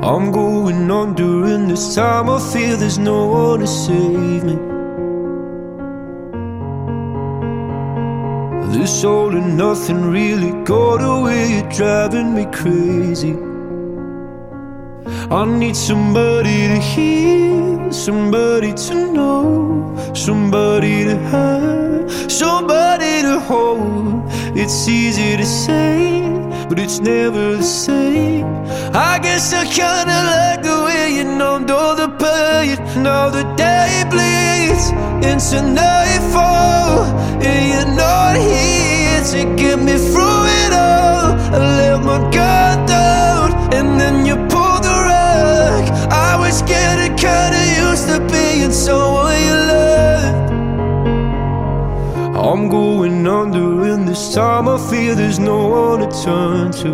I'm going on during this time. I feel there's no one to save me. This all and nothing really got away. You're driving me crazy. I need somebody to hear, somebody to know, somebody to have, somebody to hold. It's easy to say, but it's never the same. I guess I kinda like the way you numbed all the pain. Now the day bleeds into nightfall, and you're not here to get me through it all. I let my guard down, and then you pulled the rug. I was getting kinda used to being someone you loved. I'm going under, and this time I feel there's no one to turn to.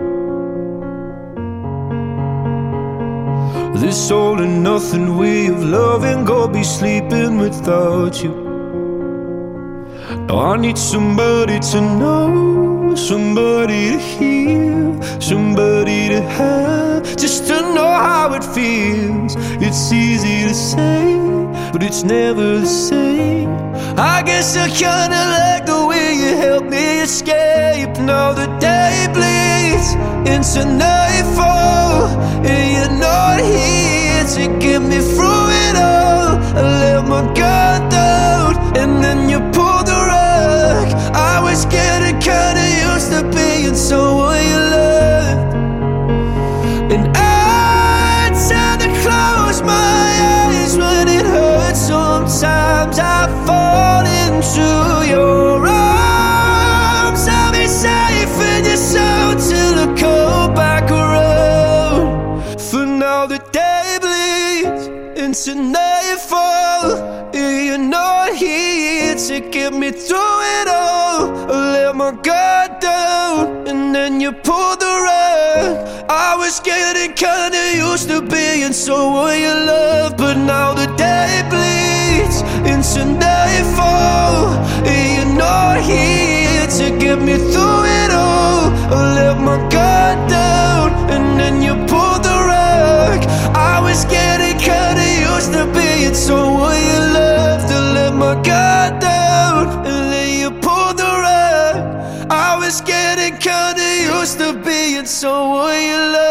This all and nothing way of loving, gonna be sleeping without you. Now I need somebody to know, somebody to hear, somebody to have, just to know how it feels. It's easy to say, but it's never the same. I guess I kinda like the way you help me escape. Now the day bleeds into nightfall, and you're not here to get me through it all. I let my guard down, and then you pulled the rug. I was getting kinda used to being someone you loved. And I tend to close my eyes when it hurts. Sometimes I fall into your arms. I'll be safe in your soul till I come back around. For now the day bleeds into nightfall, and you're not here to get me through it all. I let my guard down, and then you pulled the rug. I was getting kinda used to being someone you love, but now the day bleeds into nightfall, and you're not here to get me through it all. I let my guard down, and then you pulled the rug. I was getting kinda used to being someone you loved. I let my guard down, and then you pulled the rug. I was getting kinda used to being someone you loved.